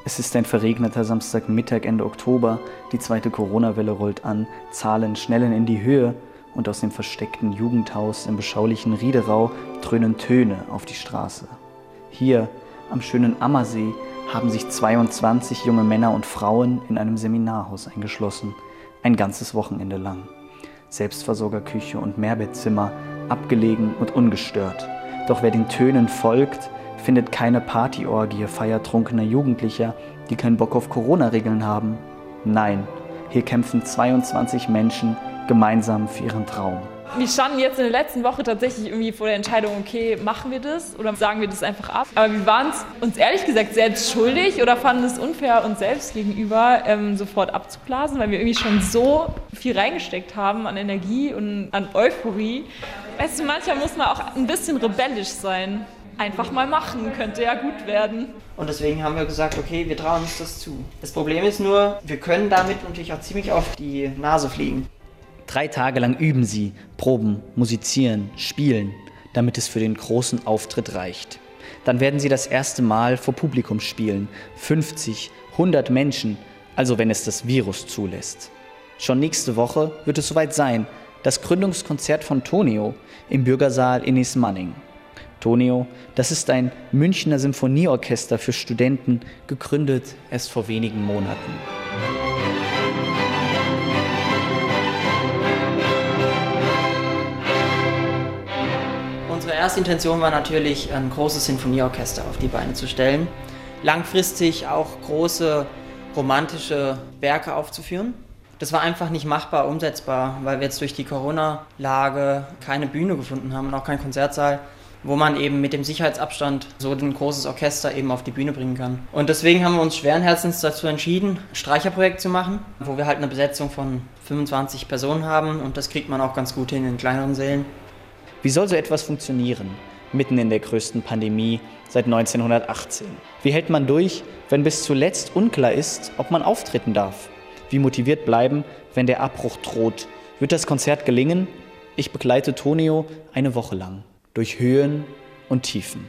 Es ist ein verregneter Samstagmittag Ende Oktober, die zweite Corona-Welle rollt an, Zahlen schnellen in die Höhe und aus dem versteckten Jugendhaus im beschaulichen Riederau dröhnen Töne auf die Straße. Hier, am schönen Ammersee, haben sich 22 junge Männer und Frauen in einem Seminarhaus eingeschlossen, ein ganzes Wochenende lang. Selbstversorgerküche und Mehrbettzimmer, abgelegen und ungestört. Doch wer den Tönen folgt, findet keine Partyorgie feiertrunkener Jugendlicher, die keinen Bock auf Corona-Regeln haben. Nein, hier kämpfen 22 Menschen gemeinsam für ihren Traum. Wir standen jetzt in der letzten Woche tatsächlich irgendwie vor der Entscheidung, okay, machen wir das oder sagen wir das einfach ab? Aber wir waren uns ehrlich gesagt selbst schuldig oder fanden es unfair, uns selbst gegenüber sofort abzublasen, weil wir irgendwie schon so viel reingesteckt haben an Energie und an Euphorie. Weißt du, manchmal muss man auch ein bisschen rebellisch sein. Einfach mal machen, könnte ja gut werden. Und deswegen haben wir gesagt, okay, wir trauen uns das zu. Das Problem ist nur, wir können damit natürlich auch ziemlich auf die Nase fliegen. 3 Tage lang üben sie, proben, musizieren, spielen, damit es für den großen Auftritt reicht. Dann werden sie das erste Mal vor Publikum spielen. 50, 100 Menschen, also wenn es das Virus zulässt. Schon nächste Woche wird es soweit sein. Das Gründungskonzert von Tonio im Bürgersaal in Ismaning. Tonio, das ist ein Münchner Symphonieorchester für Studenten, gegründet erst vor wenigen Monaten. Unsere erste Intention war natürlich, ein großes Sinfonieorchester auf die Beine zu stellen. Langfristig auch große romantische Werke aufzuführen. Das war einfach nicht machbar, umsetzbar, weil wir jetzt durch die Corona-Lage keine Bühne gefunden haben und auch keinen Konzertsaal, wo man eben mit dem Sicherheitsabstand so ein großes Orchester eben auf die Bühne bringen kann. Und deswegen haben wir uns schweren Herzens dazu entschieden, ein Streicherprojekt zu machen, wo wir halt eine Besetzung von 25 Personen haben und das kriegt man auch ganz gut hin in kleineren Sälen. Wie soll so etwas funktionieren, mitten in der größten Pandemie seit 1918? Wie hält man durch, wenn bis zuletzt unklar ist, ob man auftreten darf? Wie motiviert bleiben, wenn der Abbruch droht? Wird das Konzert gelingen? Ich begleite Tonio eine Woche lang. Durch Höhen und Tiefen.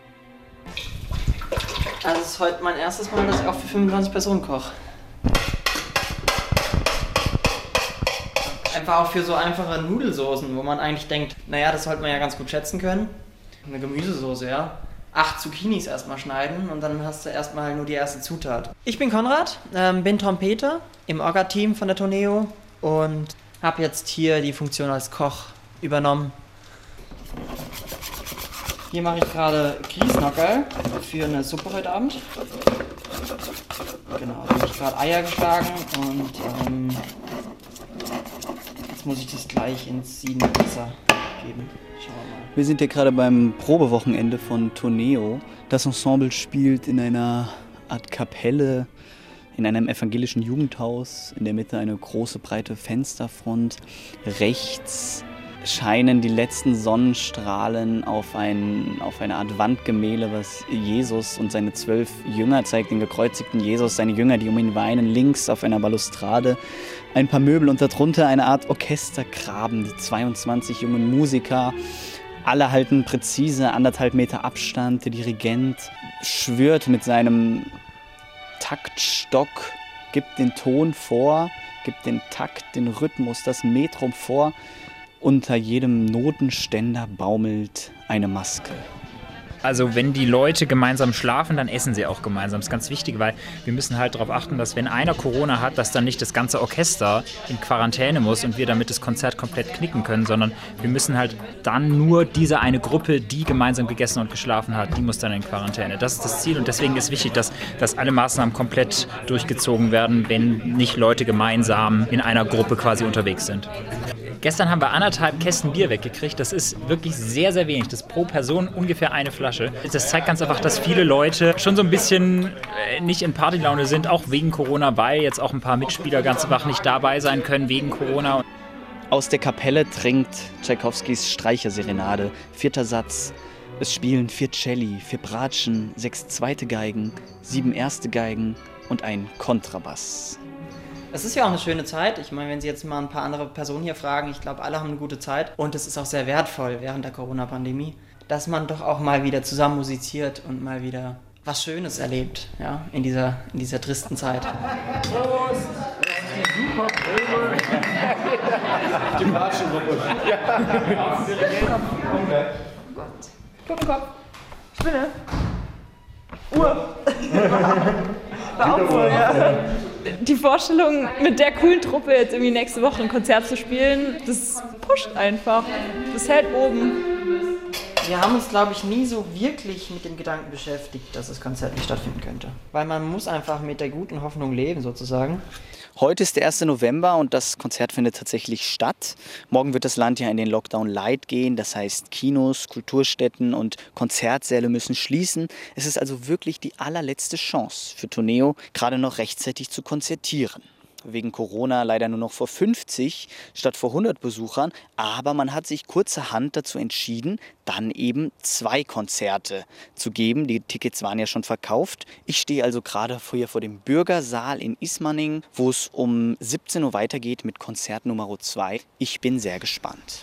Also es ist heute mein erstes Mal, dass ich auch für 25 Personen koche. Einfach auch für so einfache Nudelsoßen, wo man eigentlich denkt, naja, das sollte man ja ganz gut schätzen können. Eine Gemüsesoße, ja. 8 Zucchinis erstmal schneiden und dann hast du erstmal nur die erste Zutat. Ich bin Konrad, bin Trompeter im Orga-Team von der Toneo und habe jetzt hier die Funktion als Koch übernommen. Hier mache ich gerade Grießnockerl für eine Suppe heute Abend. Genau, da habe ich gerade Eier geschlagen und jetzt muss ich das gleich ins siedende Wasser geben. Schauen wir mal. Wir sind hier gerade beim Probewochenende von Toneo. Das Ensemble spielt in einer Art Kapelle in einem evangelischen Jugendhaus. In der Mitte eine große, breite Fensterfront. Rechts scheinen die letzten Sonnenstrahlen auf eine Art Wandgemälde, was Jesus und seine 12 Jünger zeigt, den gekreuzigten Jesus, seine Jünger, die um ihn weinen, links auf einer Balustrade, ein paar Möbel und darunter eine Art Orchestergraben, die 22 jungen Musiker, alle halten präzise 1,5 Meter Abstand, der Dirigent schwört mit seinem Taktstock, gibt den Ton vor, gibt den Takt, den Rhythmus, das Metrum vor. Unter jedem Notenständer baumelt eine Maske. Also wenn die Leute gemeinsam schlafen, dann essen sie auch gemeinsam. Das ist ganz wichtig, weil wir müssen halt darauf achten, dass wenn einer Corona hat, dass dann nicht das ganze Orchester in Quarantäne muss und wir damit das Konzert komplett knicken können, sondern wir müssen halt dann nur diese eine Gruppe, die gemeinsam gegessen und geschlafen hat, die muss dann in Quarantäne. Das ist das Ziel und deswegen ist wichtig, dass alle Maßnahmen komplett durchgezogen werden, wenn nicht Leute gemeinsam in einer Gruppe quasi unterwegs sind. Gestern haben wir 1,5 Kästen Bier weggekriegt. Das ist wirklich sehr, sehr wenig. Das ist pro Person ungefähr eine Flasche. Das zeigt ganz einfach, dass viele Leute schon so ein bisschen nicht in Partylaune sind, auch wegen Corona, weil jetzt auch ein paar Mitspieler ganz einfach nicht dabei sein können wegen Corona. Aus der Kapelle dringt Tschaikowskis Streicherserenade. 4. Satz. Es spielen 4 Celli, 4 Bratschen, 6 zweite Geigen, 7 erste Geigen und ein Kontrabass. Es ist ja auch eine schöne Zeit. Ich meine, wenn Sie jetzt mal ein paar andere Personen hier fragen, ich glaube, alle haben eine gute Zeit. Und es ist auch sehr wertvoll während der Corona-Pandemie, dass man doch auch mal wieder zusammen musiziert und mal wieder was Schönes erlebt, ja, in dieser tristen Zeit. Prost! Super Probe! Die Matschengruppe. Totenkopf. Spinne. Uhr. Uhr, ja. Die Vorstellung, mit der coolen Truppe jetzt irgendwie nächste Woche ein Konzert zu spielen, das pusht einfach. Das hält oben. Wir haben uns, glaube ich, nie so wirklich mit dem Gedanken beschäftigt, dass das Konzert nicht stattfinden könnte. Weil man muss einfach mit der guten Hoffnung leben, sozusagen. Heute ist der 1. November und das Konzert findet tatsächlich statt. Morgen wird das Land ja in den Lockdown Light gehen. Das heißt, Kinos, Kulturstätten und Konzertsäle müssen schließen. Es ist also wirklich die allerletzte Chance für Tourneo, gerade noch rechtzeitig zu konzertieren. Wegen Corona leider nur noch vor 50 statt vor 100 Besuchern. Aber man hat sich kurzerhand dazu entschieden, dann eben 2 Konzerte zu geben. Die Tickets waren ja schon verkauft. Ich stehe also gerade hier vor dem Bürgersaal in Ismaning, wo es um 17 Uhr weitergeht mit Konzert Nummer 2. Ich bin sehr gespannt.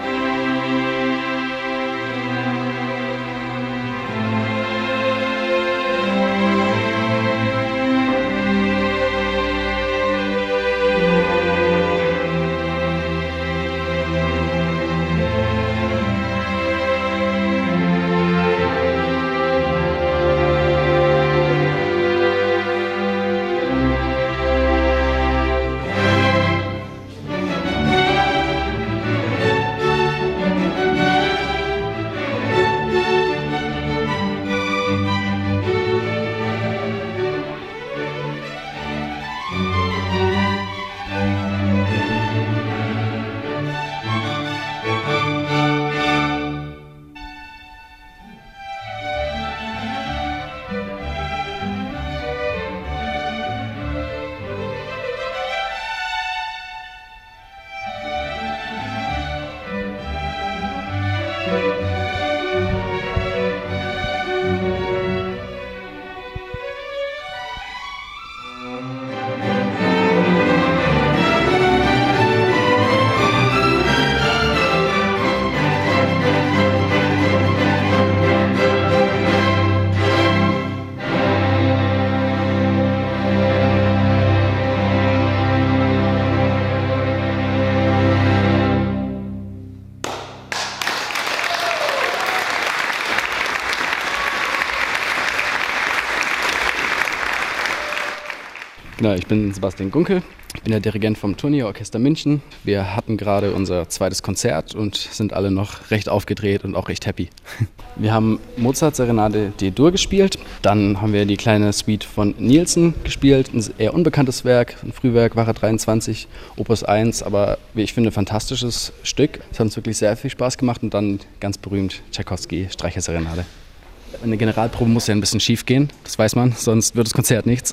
Genau, ich bin Sebastian Gunkel, ich bin der Dirigent vom Tourneo Orchester München. Wir hatten gerade unser zweites Konzert und sind alle noch recht aufgedreht und auch recht happy. Wir haben Mozart Serenade D-Dur gespielt, dann haben wir die kleine Suite von Nielsen gespielt, ein eher unbekanntes Werk, ein Frühwerk, Wache 23, Opus 1, aber wie ich finde, fantastisches Stück. Es hat uns wirklich sehr viel Spaß gemacht und dann ganz berühmt Tschaikowski, Streicherserenade. Eine Generalprobe muss ja ein bisschen schief gehen, das weiß man, sonst wird das Konzert nichts.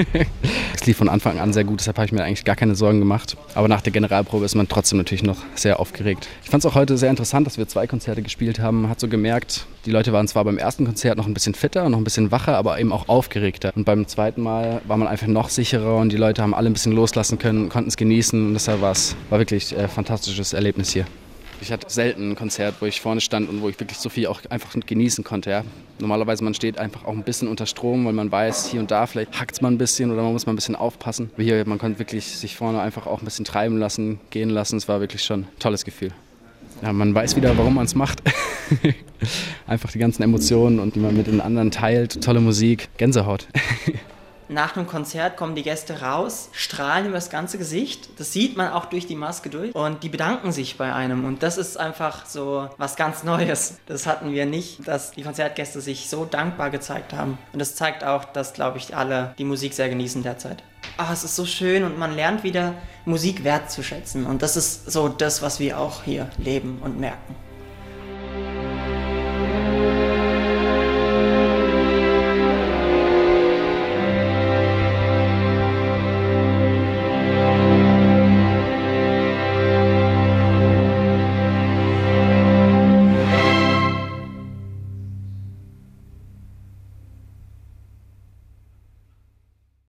Es lief von Anfang an sehr gut, deshalb habe ich mir eigentlich gar keine Sorgen gemacht. Aber nach der Generalprobe ist man trotzdem natürlich noch sehr aufgeregt. Ich fand es auch heute sehr interessant, dass wir 2 Konzerte gespielt haben. Man hat so gemerkt, die Leute waren zwar beim ersten Konzert noch ein bisschen fitter, noch ein bisschen wacher, aber eben auch aufgeregter. Und beim zweiten Mal war man einfach noch sicherer und die Leute haben alle ein bisschen loslassen können, konnten es genießen. Und deshalb war wirklich ein fantastisches Erlebnis hier. Ich hatte selten ein Konzert, wo ich vorne stand und wo ich wirklich so viel auch einfach genießen konnte. Ja. Normalerweise man steht einfach auch ein bisschen unter Strom, weil man weiß, hier und da vielleicht hackt es mal ein bisschen oder man muss mal ein bisschen aufpassen. Aber hier, man konnte wirklich sich vorne einfach auch ein bisschen treiben lassen, gehen lassen. Es war wirklich schon ein tolles Gefühl. Ja, man weiß wieder, warum man es macht. Einfach die ganzen Emotionen und die man mit den anderen teilt. Tolle Musik, Gänsehaut. Nach einem Konzert kommen die Gäste raus, strahlen über das ganze Gesicht. Das sieht man auch durch die Maske durch. Und die bedanken sich bei einem. Und das ist einfach so was ganz Neues. Das hatten wir nicht, dass die Konzertgäste sich so dankbar gezeigt haben. Und das zeigt auch, dass, glaube ich, alle die Musik sehr genießen derzeit. Ach, es ist so schön und man lernt wieder, Musik wertzuschätzen. Und das ist so das, was wir auch hier leben und merken.